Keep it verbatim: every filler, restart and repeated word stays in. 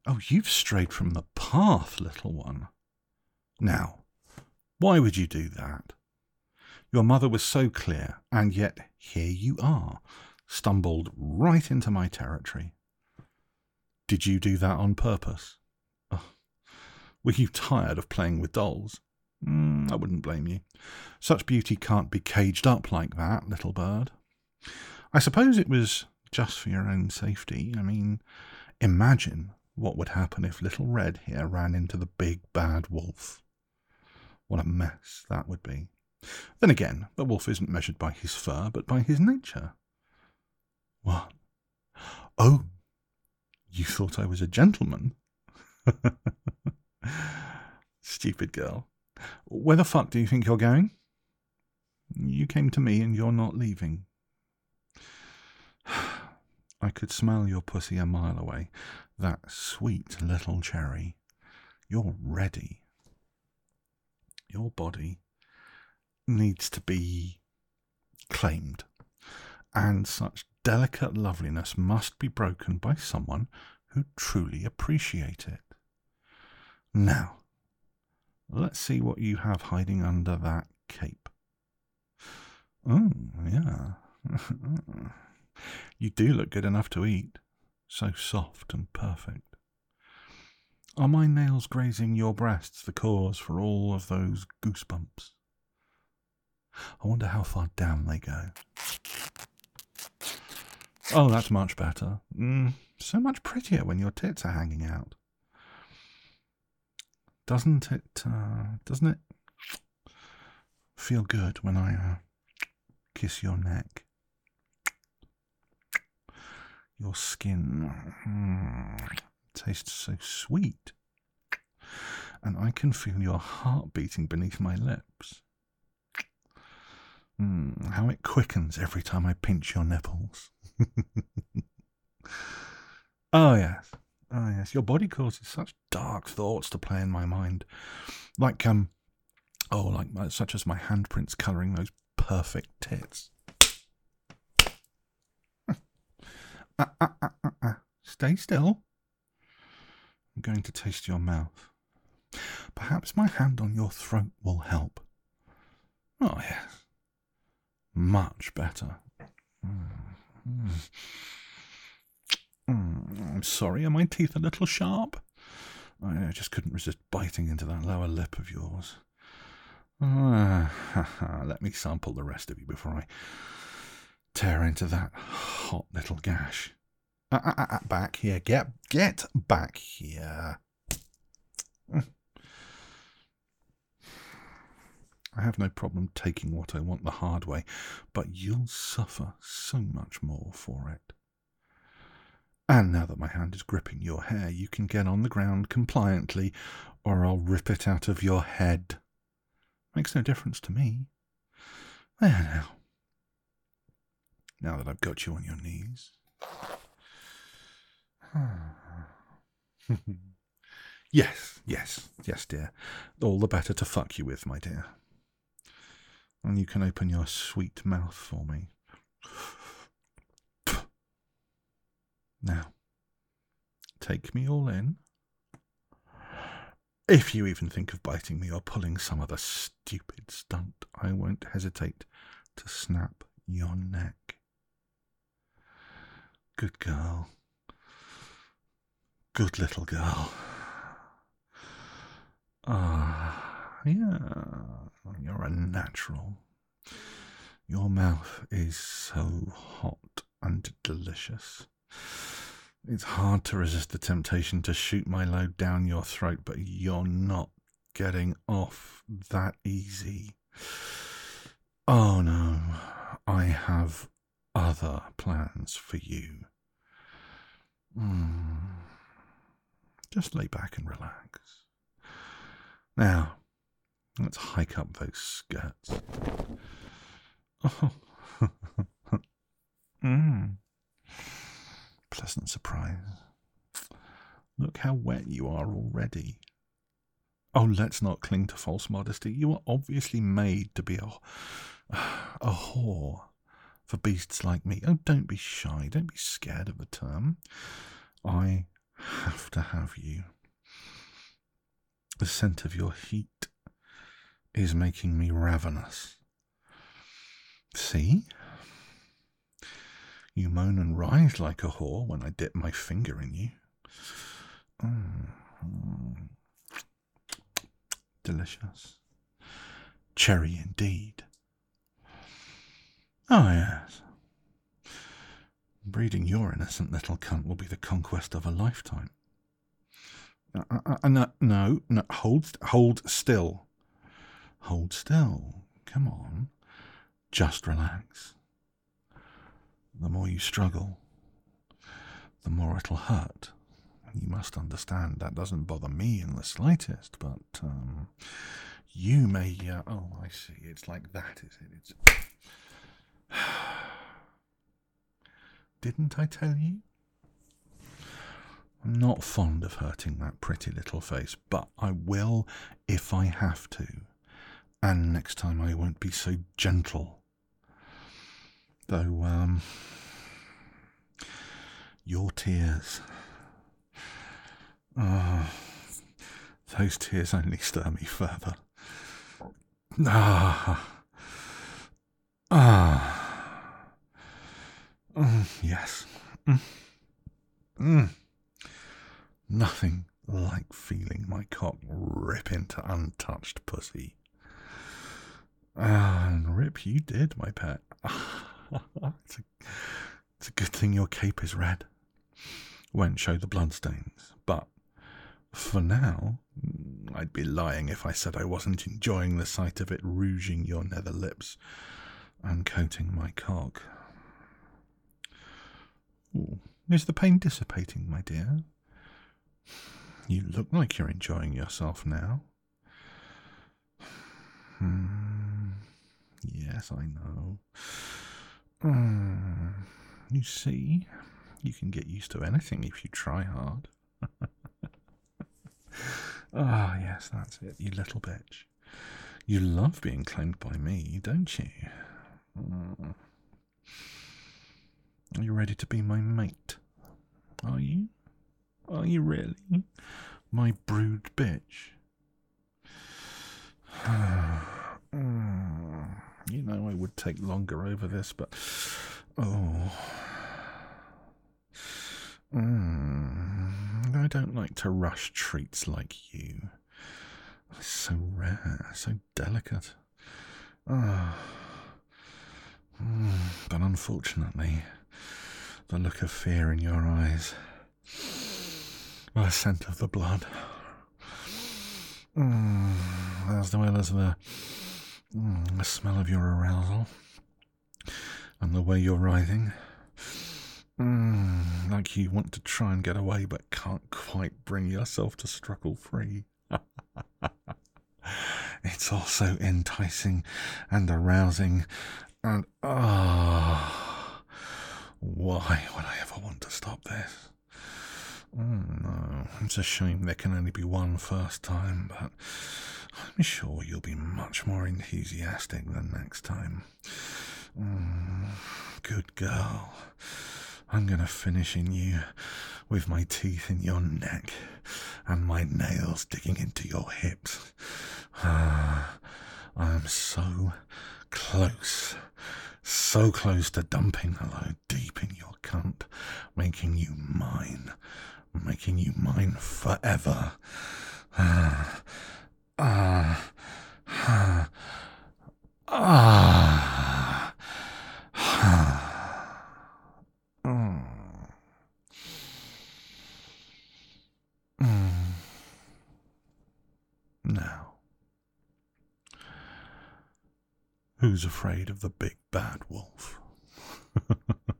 Oh, you've strayed from the path, little one. Now, why would you do that? Your mother was so clear, and yet here you are, stumbled right into my territory. Did you do that on purpose? Oh, were you tired of playing with dolls? Mm, I wouldn't blame you. Such beauty can't be caged up like that, little bird. I suppose it was just for your own safety. I mean, imagine what would happen if little Red here ran into the big bad wolf. What a mess that would be. Then again, the wolf isn't measured by his fur, but by his nature. What? Oh, you thought I was a gentleman? Stupid girl. Where the fuck do you think you're going? You came to me and you're not leaving. I could smell your pussy a mile away. That sweet little cherry. You're ready. Your body needs to be claimed, and such delicate loveliness must be broken by someone who truly appreciates it. Now, let's see what you have hiding under that cape. Oh, yeah. You do look good enough to eat. So soft and perfect. Are my nails grazing your breasts the cause for all of those goosebumps? I wonder how far down they go. Oh, that's much better. Mm, so much prettier when your tits are hanging out. Doesn't it, uh, doesn't it feel good when I uh, kiss your neck? Your skin mm, tastes so sweet. And I can feel your heart beating beneath my lips. Mm, how it quickens every time I pinch your nipples. Oh, yes. Oh, yes. Your body causes such dark thoughts to play in my mind. Like, um, oh, like, such as my handprints colouring those perfect tits. Uh, uh, uh, uh, uh. Stay still. I'm going to taste your mouth. Perhaps my hand on your throat will help. Oh, yes. Much better. Mm. Mm. Mm. I'm sorry, are my teeth a little sharp? I just couldn't resist biting into that lower lip of yours. Ah, let me sample the rest of you before I tear into that hot little gash. Uh, uh, uh, back here. Get, get back here. I have no problem taking what I want the hard way, but you'll suffer so much more for it. And now that my hand is gripping your hair, you can get on the ground compliantly, or I'll rip it out of your head. Makes no difference to me. There now. Now that I've got you on your knees. Yes, yes, yes, dear. All the better to fuck you with, my dear. And you can open your sweet mouth for me. Now, take me all in. If you even think of biting me or pulling some other stupid stunt, I won't hesitate to snap your neck. Good girl. Good little girl. Ah, yeah, you're a natural. Your mouth is so hot and delicious. It's hard to resist the temptation to shoot my load down your throat, but you're not getting off that easy. Oh no, I have other plans for you. Mm. Just lay back and relax. Now, let's hike up those skirts. Oh. mm. Pleasant surprise. Look how wet you are already. Oh, let's not cling to false modesty. You are obviously made to be a, a whore for beasts like me. Oh, don't be shy. Don't be scared of the term. I have to have you. The scent of your heat is making me ravenous. See? You moan and writhe like a whore when I dip my finger in you. Mm. Delicious. Cherry indeed. Oh, yes. Breeding your innocent little cunt will be the conquest of a lifetime. Uh, uh, uh, no, no, no, hold, hold still. Hold still. Come on. Just relax. The more you struggle, the more it'll hurt. You must understand that doesn't bother me in the slightest, but um, you may... Uh, oh, I see. It's like that, is it? It's... Didn't I tell you? I'm not fond of hurting that pretty little face, but I will if I have to. And next time I won't be so gentle. Though, um... your tears... Ah, oh, those tears only stir me further. Ah, ah, mm, yes. Mm. Mm. Nothing like feeling my cock rip into untouched pussy. Ah, and rip you did, my pet. it's, a, it's a good thing your cape is red. Won't show the bloodstains, but for now, I'd be lying if I said I wasn't enjoying the sight of it rouging your nether lips and coating my cock. Ooh, is the pain dissipating, my dear? You look like you're enjoying yourself now. Hmm. Yes, I know. Mm. You see, you can get used to anything if you try hard. Ah, oh, yes, that's it, you little bitch. You love being claimed by me, don't you? Mm. Are you ready to be my mate? Are you? Are you really? My brood bitch? mm. You know I would take longer over this, but... Oh... Mm, I don't like to rush treats like you. It's so rare, so delicate. Ah, oh. mm, but unfortunately, the look of fear in your eyes, the scent of the blood, mm, as well as the, mm, the smell of your arousal, and the way you're writhing. Mm, like you want to try and get away but can't quite bring yourself to struggle free. It's all so enticing and arousing and ah, oh, why would I ever want to stop this? Oh no, it's a shame there can only be one first time, but I'm sure you'll be much more enthusiastic than next time. Mm, good girl. I'm going to finish in you with my teeth in your neck and my nails digging into your hips. Ah, I'm so close, so close to dumping a load deep in your cunt, making you mine, making you mine forever. Ah, ah, ah, ah, ah. Mm. Mm. Now, who's afraid of the big bad wolf?